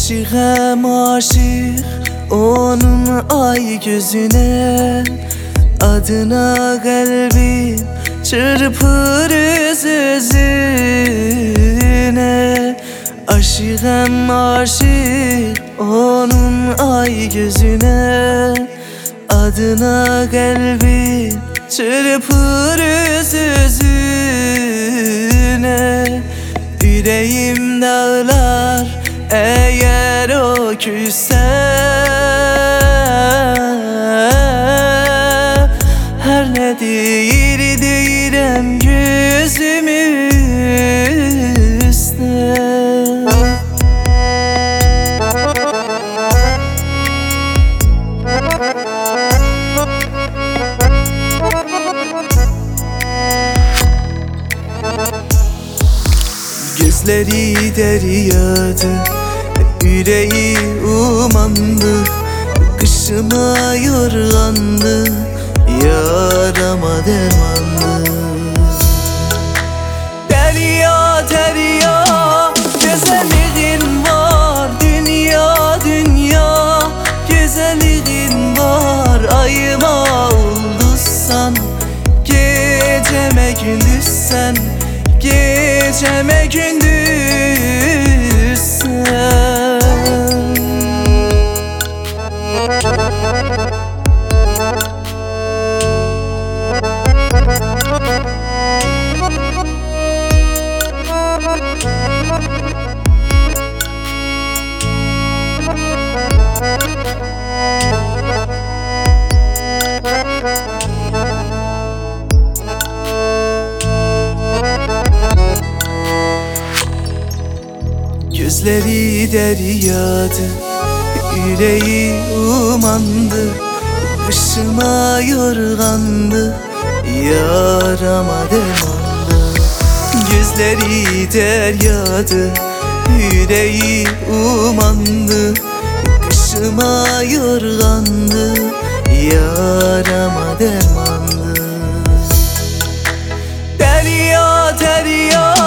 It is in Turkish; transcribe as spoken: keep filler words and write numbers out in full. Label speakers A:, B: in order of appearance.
A: Aşıkım aşık onun ay gözüne, adına kalbim çırpır öz özüne. Aşıkım aşık onun ay gözüne, adına kalbim çırpır öz özüne. Yüreğim dağlar eğer o küsse, her ne değil değirem gözümü üstüne. Gözleri deryadı, yüreği umandı, kışıma yorgandı, yarama dermandı. Derya derya güzelliğin var, dünya dünya güzelliğin var. Ayıma ulduzsan, geceme gündüzsen, geceme gündüzsen. Gözleri deryadı, yüreği umandı, kışıma yorgandı, yarama dermandı. Gözleri deryadı, yüreği umandı, kışıma yorgandı, yarama dermandı. Derya derya